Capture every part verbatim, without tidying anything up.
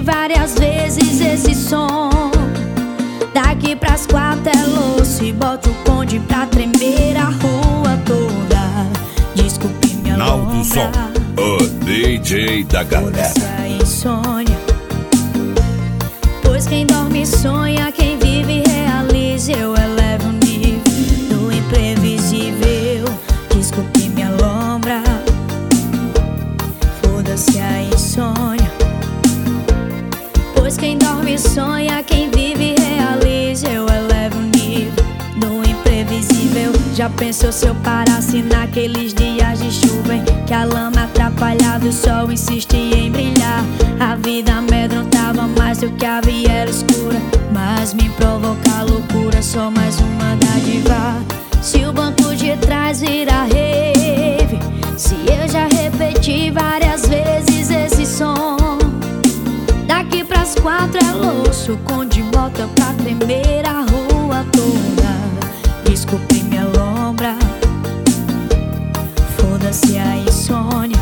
várias vezes esse som. Daqui pras quatro é louço e boto o conde pra tremer a rua toda. Desculpe minha Naldo Som, o D J da galera. Essa insônia, pois quem dorme sonha, quem vive realiza. Eu elevo o nível do imprevisível. Desculpe minha lombra, foda-se a insônia, pois quem dorme sonha, quem vive realiza. Eu elevo o nível do imprevisível. Já pensou se eu parasse naqueles dias de chuva em que a lama atrapalhava e o sol insistia em brilhar? A vida amedrontava mais do que a viela escura, mas me provoca loucura, só mais uma dádiva. Se o banco de trás vira rave, se eu já repeti várias vezes esse som. Daqui pras quatro é louço, conde bota pra tremer a rua toda. Desculpe minha lombra, foda-se a insônia,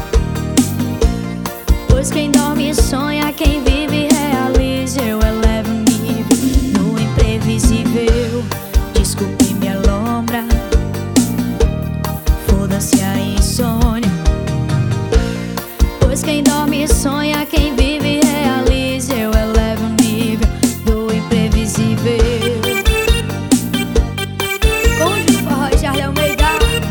pois quem dorme sonha, quem vive realiza. Eu elevo o nível no imprevisível. Desculpe minha lombra, foda-se a insônia, pois quem dorme sonha, quem vive realiza. Eu elevo o nível do imprevisível. Conde do Forró, Charlie Almeida.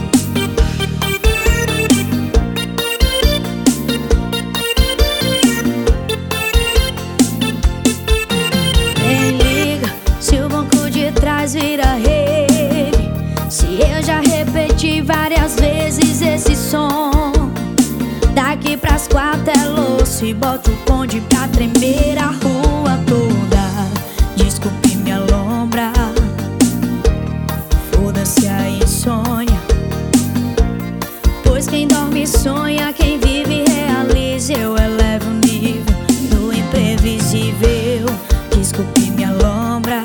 Nem liga se o banco de trás vira rave, se eu já repeti várias vezes esse som. Daqui pras quatro é louço e boto o conde pra tremer a rua toda. Desculpe minha lombra, foda-se a insônia, pois quem dorme sonha, quem vive realiza. Eu elevo o nível do imprevisível. Desculpe minha lombra,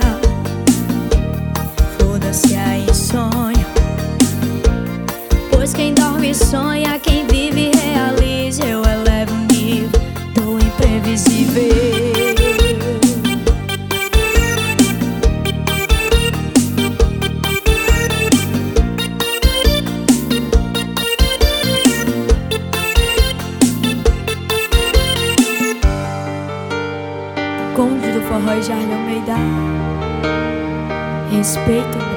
foda-se a insônia, pois quem dorme sonha, quem vive realiza. Eu elevo o nível do imprevisível. Conde do Forró, Charlie Almeida. Respeito.